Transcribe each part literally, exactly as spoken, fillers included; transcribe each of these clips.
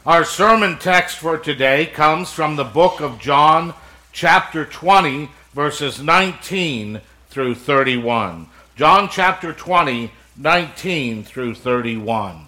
Our sermon text for today comes from the book of John, chapter twenty, verses nineteen through thirty-one. John chapter twenty, nineteen through thirty-one.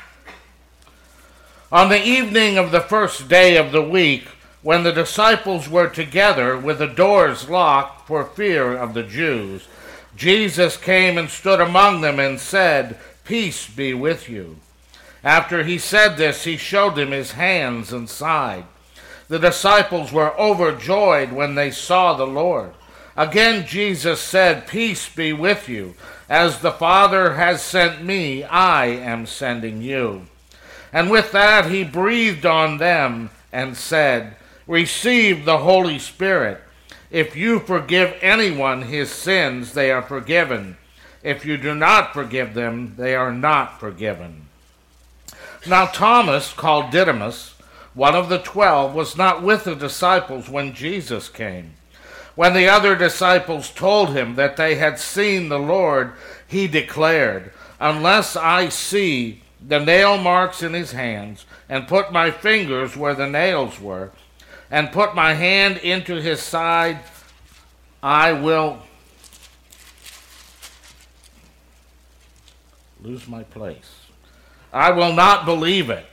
On the evening of the first day of the week, when the disciples were together with the doors locked for fear of the Jews, Jesus came and stood among them and said, "Peace be with you." After he said this, he showed them his hands and side. The disciples were overjoyed when they saw the Lord. Again Jesus said, "Peace be with you. As the Father has sent me, I am sending you." And with that he breathed on them and said, "Receive the Holy Spirit. If you forgive anyone his sins, they are forgiven. If you do not forgive them, they are not forgiven." Now Thomas, called Didymus, one of the twelve, was not with the disciples when Jesus came. When the other disciples told him that they had seen the Lord, he declared, "Unless I see the nail marks in his hands, and put my fingers where the nails were, and put my hand into his side, I will lose my place. I will not believe it."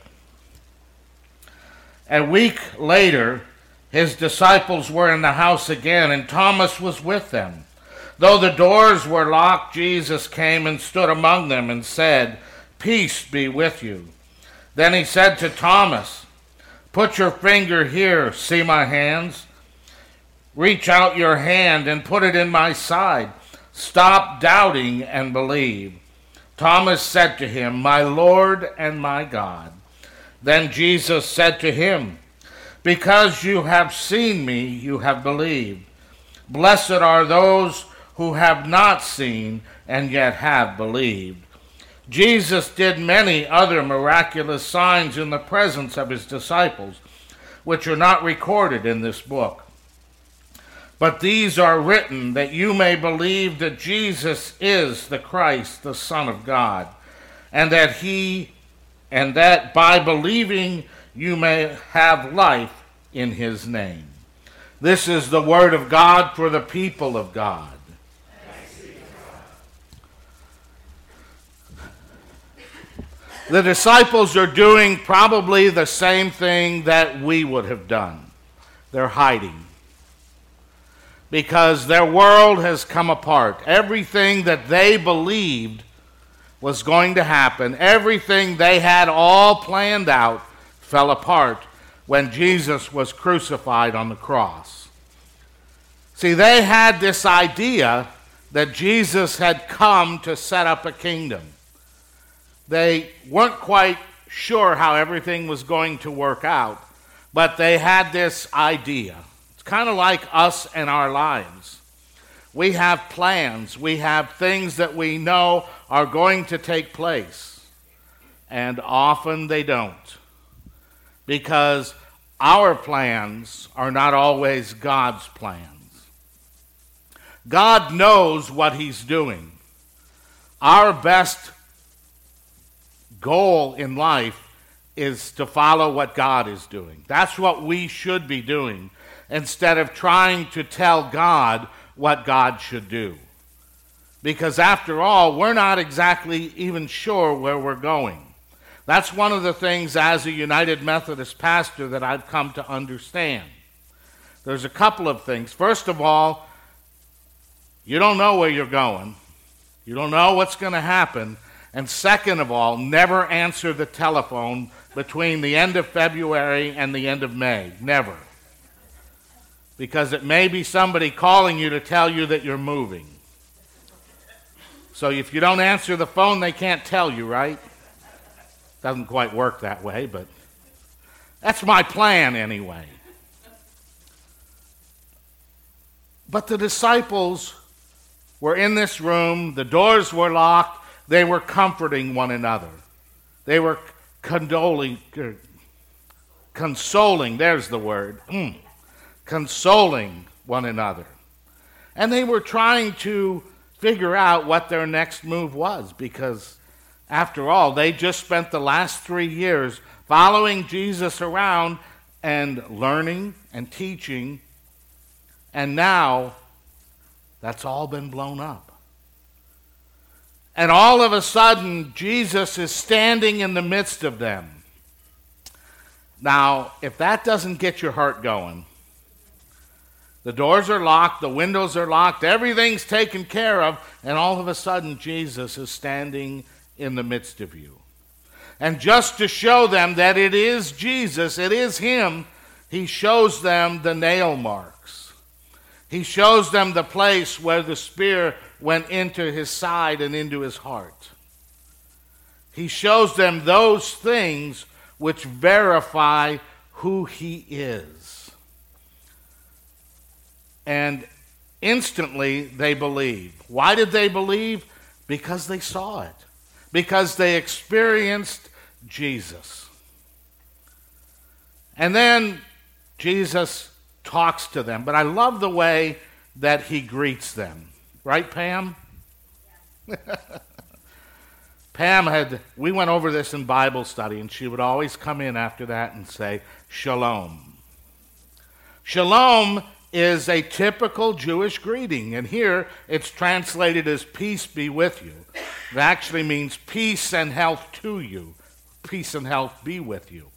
A week later, his disciples were in the house again, and Thomas was with them. Though the doors were locked, Jesus came and stood among them and said, "Peace be with you." Then he said to Thomas, "Put your finger here, see my hands? Reach out your hand and put it in my side. Stop doubting and believe." Thomas said to him, "My Lord and my God." Then Jesus said to him, "Because you have seen me, you have believed. Blessed are those who have not seen and yet have believed." Jesus did many other miraculous signs in the presence of his disciples, which are not recorded in this book. But these are written that you may believe that Jesus is the Christ, the Son of God, and that he, and that by believing you may have life in his name. This is the word of God for the people of God. The disciples are doing probably the same thing that we would have done. They're hiding. Because their world has come apart. Everything that they believed was going to happen, everything they had all planned out, fell apart when Jesus was crucified on the cross. See, they had this idea that Jesus had come to set up a kingdom. They weren't quite sure how everything was going to work out, but they had this idea. It's kind of like us and our lives. We have plans. We have things that we know are going to take place, and often they don't, because our plans are not always God's plans. God knows what he's doing. Our best goal in life is to follow what God is doing. That's what we should be doing, instead of trying to tell God what God should do. Because after all, we're not exactly even sure where we're going. That's one of the things as a United Methodist pastor that I've come to understand. There's a couple of things. First of all, you don't know where you're going. You don't know what's going to happen. And second of all, never answer the telephone between the end of February and the end of May. Never. Because it may be somebody calling you to tell you that you're moving. So if you don't answer the phone, they can't tell you, right? Doesn't quite work that way, but that's my plan anyway. But the disciples were in this room, the doors were locked, they were comforting one another. They were condoling, consoling, there's the word, mm, consoling one another. And they were trying to figure out what their next move was, because After all, they just spent the last three years following Jesus around and learning and teaching, and now that's all been blown up. And all of a sudden, Jesus is standing in the midst of them. Now, if that doesn't get your heart going, the doors are locked, the windows are locked, everything's taken care of, and all of a sudden Jesus is standing in the midst of you. And just to show them that it is Jesus, it is him, he shows them the nail marks. He shows them the place where the spear went into his side and into his heart. He shows them those things which verify who he is. And instantly they believe. Why did they believe? Because they saw it. Because they experienced Jesus. And then Jesus talks to them. But I love the way that he greets them. Right, Pam? Yeah. Pam had, we went over this in Bible study, and she would always come in after that and say, Shalom. Shalom is a typical Jewish greeting, and here it's translated as peace be with you. It actually means peace and health to you. Peace and health be with you.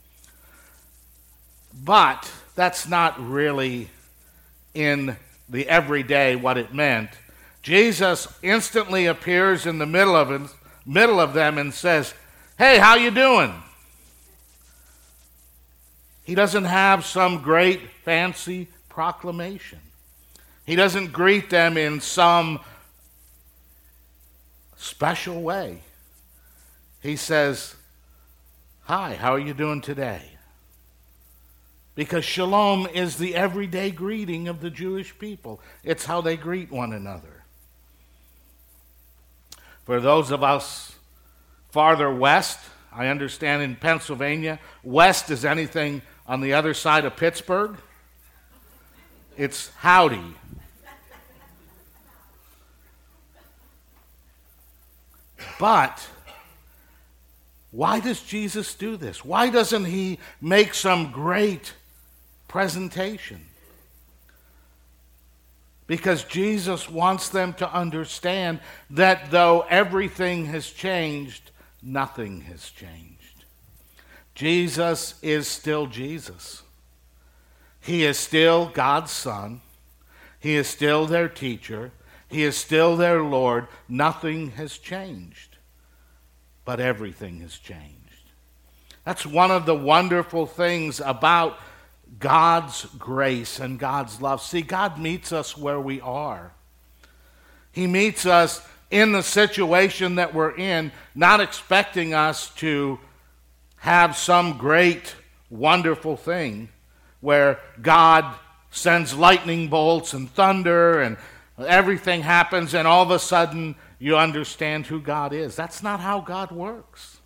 But that's not really in the everyday what it meant. Jesus instantly appears in the middle of it, middle of them and says, hey, how you doing? He doesn't have some great fancy proclamation. He doesn't greet them in some special way. He says, hi, how are you doing today? Because shalom is the everyday greeting of the Jewish people. It's how they greet one another. For those of us farther west, I understand in Pennsylvania, west is anything on the other side of Pittsburgh. It's howdy. But why does Jesus do this? Why doesn't he make some great presentation? Because Jesus wants them to understand that though everything has changed, nothing has changed. Jesus is still Jesus. He is still God's Son. He is still their teacher. He is still their Lord. Nothing has changed, but everything has changed. That's one of the wonderful things about God's grace and God's love. See, God meets us where we are. He meets us in the situation that we're in, not expecting us to have some great, wonderful thing where God sends lightning bolts and thunder and everything happens and all of a sudden you understand who God is. That's not how God works.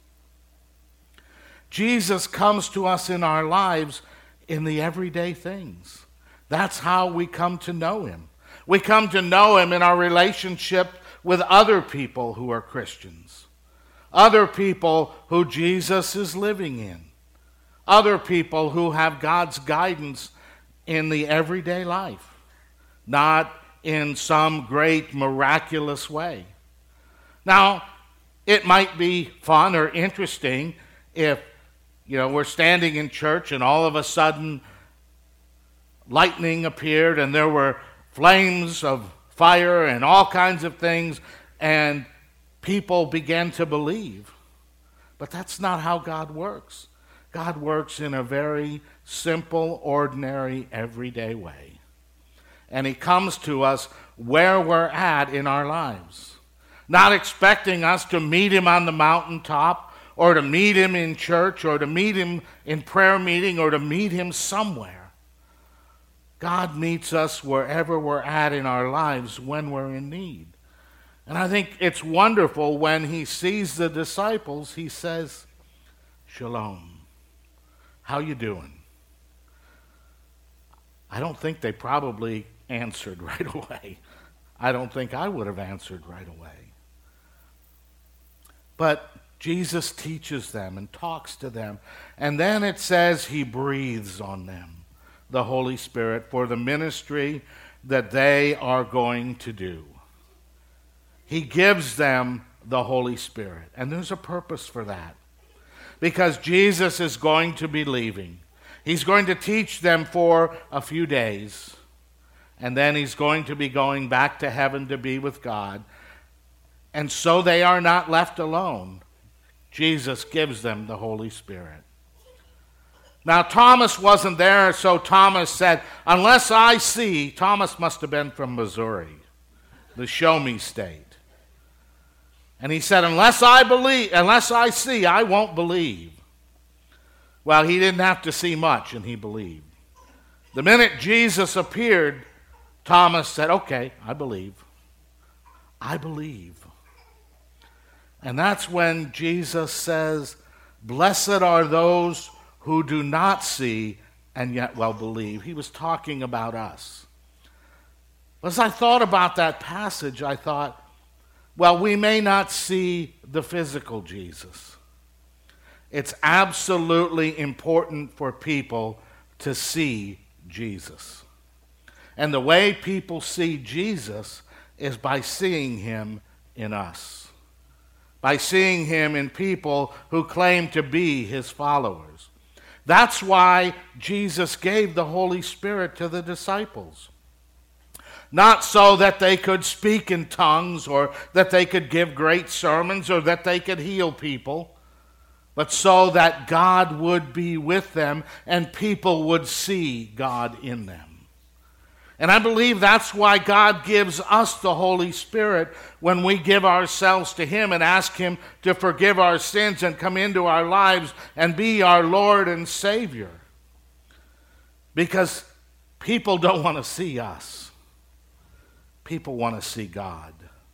Jesus comes to us in our lives in the everyday things. That's how we come to know him. We come to know him in our relationship with other people who are Christians, other people who Jesus is living in, other people who have God's guidance in the everyday life, not in some great miraculous way. Now, it might be fun or interesting if You know, we're standing in church and all of a sudden lightning appeared and there were flames of fire and all kinds of things and people began to believe. But that's not how God works. God works in a very simple, ordinary, everyday way. And he comes to us where we're at in our lives, not expecting us to meet him on the mountaintop or to meet him in church, or to meet him in prayer meeting, or to meet him somewhere. God meets us wherever we're at in our lives when we're in need. And I think it's wonderful when he sees the disciples, he says, Shalom. How you doing? I don't think they probably answered right away. I don't think I would have answered right away. But Jesus teaches them and talks to them. And then it says he breathes on them, the Holy Spirit, for the ministry that they are going to do. He gives them the Holy Spirit. And there's a purpose for that. Because Jesus is going to be leaving. He's going to teach them for a few days. And then he's going to be going back to heaven to be with God. And so they are not left alone. Jesus gives them the Holy Spirit. Now, Thomas wasn't there, so Thomas said, unless I see, Thomas must have been from Missouri, the show me state. And he said, unless I believe, unless I see, I won't believe. Well, he didn't have to see much, and he believed. The minute Jesus appeared, Thomas said, okay, I believe. I believe. And that's when Jesus says, blessed are those who do not see and yet well believe. He was talking about us. As I thought about that passage, I thought, well, we may not see the physical Jesus. It's absolutely important for people to see Jesus. And the way people see Jesus is by seeing him in us, by seeing him in people who claim to be his followers. That's why Jesus gave the Holy Spirit to the disciples. Not so that they could speak in tongues or that they could give great sermons or that they could heal people, but so that God would be with them and people would see God in them. And I believe that's why God gives us the Holy Spirit when we give ourselves to him and ask him to forgive our sins and come into our lives and be our Lord and Savior. Because people don't want to see us. People want to see God.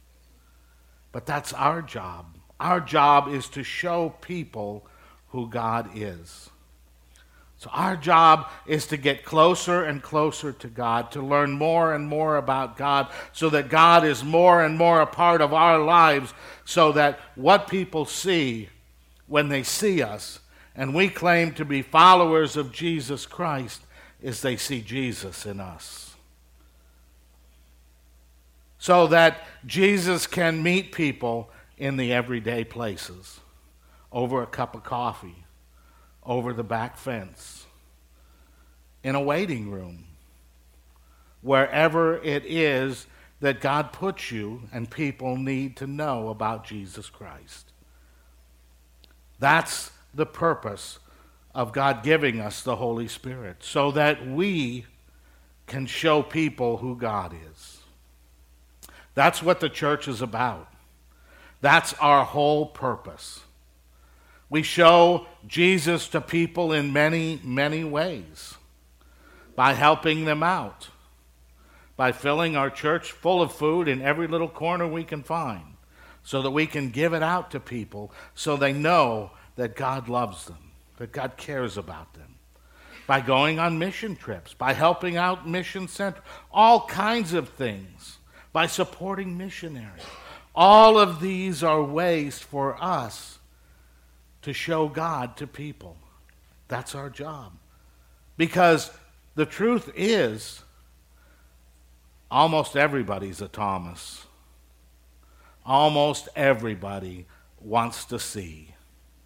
But that's our job. Our job is to show people who God is. So our job is to get closer and closer to God, to learn more and more about God, so that God is more and more a part of our lives, so that what people see when they see us, and we claim to be followers of Jesus Christ, is they see Jesus in us. So that Jesus can meet people in the everyday places, over a cup of coffee, over the back fence, in a waiting room, wherever it is that God puts you and people need to know about Jesus Christ. That's the purpose of God giving us the Holy Spirit, so that we can show people who God is. That's what the church is about. That's our whole purpose. We show Jesus to people in many, many ways. By helping them out. By filling our church full of food in every little corner we can find. So that we can give it out to people so they know that God loves them. That God cares about them. By going on mission trips. By helping out mission centers. All kinds of things. By supporting missionaries. All of these are ways for us to show God to people. That's our job. Because the truth is, almost everybody's a Thomas. Almost everybody wants to see.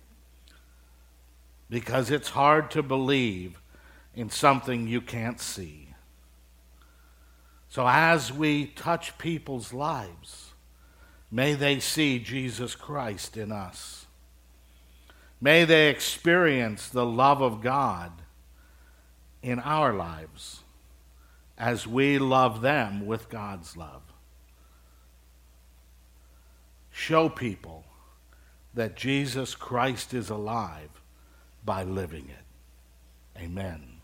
Because it's hard to believe in something you can't see. So as we touch people's lives, may they see Jesus Christ in us. May they experience the love of God in our lives as we love them with God's love. Show people that Jesus Christ is alive by living it. Amen.